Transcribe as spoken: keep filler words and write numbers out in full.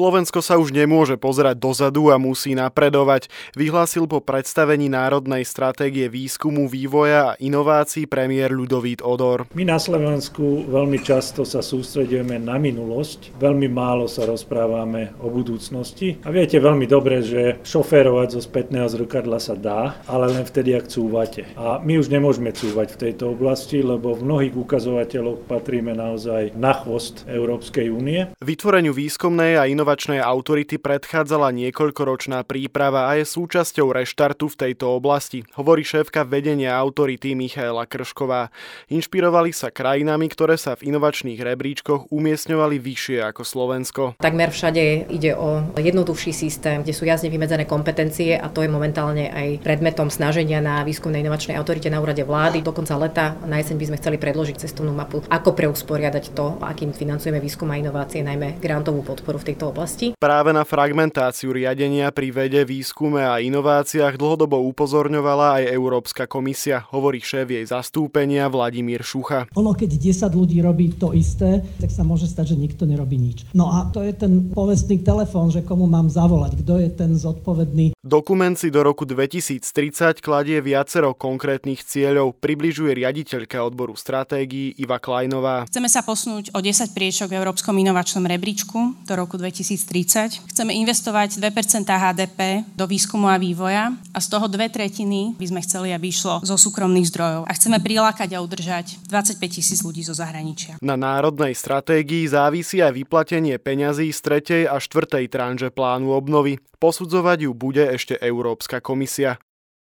Slovensko sa už nemôže pozerať dozadu a musí napredovať, vyhlásil po predstavení Národnej stratégie výskumu, vývoja a inovácií premiér Ľudovít Odor. My na Slovensku veľmi často sa sústreďujeme na minulosť, veľmi málo sa rozprávame o budúcnosti. A viete veľmi dobre, že šoférovať zo spätného zrkadla sa dá, ale len vtedy, ak cúvate. A my už nemôžeme cúvať v tejto oblasti, lebo v mnohých ukazovateľoch patríme naozaj na chvost Európskej únie. Vytvoreniu výskumnej a inovačnej autority predchádzala niekoľkoročná príprava a je súčasťou reštartu v tejto oblasti, hovorí šéfka vedenia autority Michaela Kršková. Inšpirovali sa krajinami, ktoré sa v inovačných rebríčkoch umiestňovali vyššie ako Slovensko. Takmer všade ide o jednoduchší systém, kde sú jasne vymedzené kompetencie a to je momentálne aj predmetom snaženia na výskumnej inovačnej autorite na úrade vlády. Do konca leta na jeseň by sme chceli predložiť cestovnú mapu, ako preusporiadať to, akým financujeme výskum a inovácie, najmä grantovú podporu v tejto oblasti. Práve na fragmentáciu riadenia pri vede, výskume a inováciách dlhodobo upozorňovala aj Európska komisia, hovorí šéf jej zastúpenia Vladimír Šucha. Ono, keď desať ľudí robí to isté, tak sa môže stať, že nikto nerobí nič. No a to je ten povestný telefón, že komu mám zavolať, kto je ten zodpovedný. Dokument si do roku dvetisíctridsať kladie viacero konkrétnych cieľov, približuje riaditeľka odboru stratégií Iva Kleinová. Chceme sa posunúť o desať priečok v Európskom inovačnom rebríčku do roku dvetisíctridsať. Chceme investovať dve percentá há dé pé do výskumu a vývoja a z toho dve tretiny by sme chceli, aby išlo zo súkromných zdrojov. A chceme prilákať a udržať dvadsaťpäť tisíc ľudí zo zahraničia. Na národnej stratégii závisí aj vyplatenie peňazí z tretej a štvrtej tranže plánu obnovy. Posudzovať ju bude ešte Európska komisia.